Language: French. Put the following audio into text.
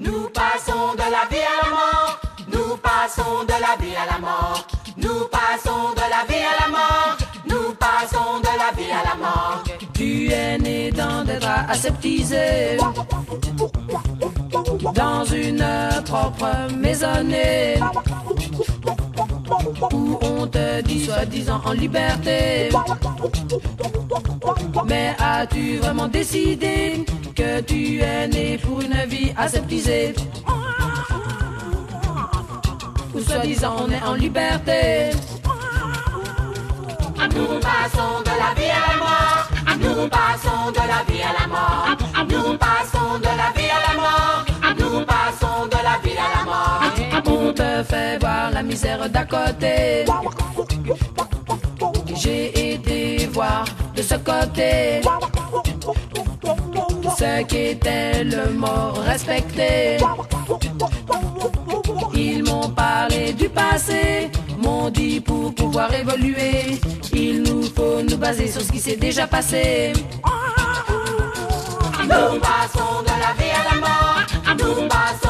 Nous passons de la vie à la mort. Nous passons de la vie à la mort. Nous passons de la vie à la mort. Nous passons de la vie à la mort. Tu es né dans des draps aseptisés, dans une propre maisonnée, où on te dit soi-disant en liberté. Mais as-tu vraiment décidé que tu es né pour une vie aseptisée, où soi-disant on est en liberté? Nous passons de la vie à la mort. Nous passons de la vie à la mort. Nous passons de la vie à la mort. Nous passons de la vie à la mort. On te fait voir la misère d'à côté. J'ai été voir de ce côté ce qu'était le mort respecté. Ils m'ont parlé du passé, m'ont dit pour pouvoir évoluer, il nous faut nous baser sur ce qui s'est déjà passé. Nous passons de la vie à la mort. Nous passons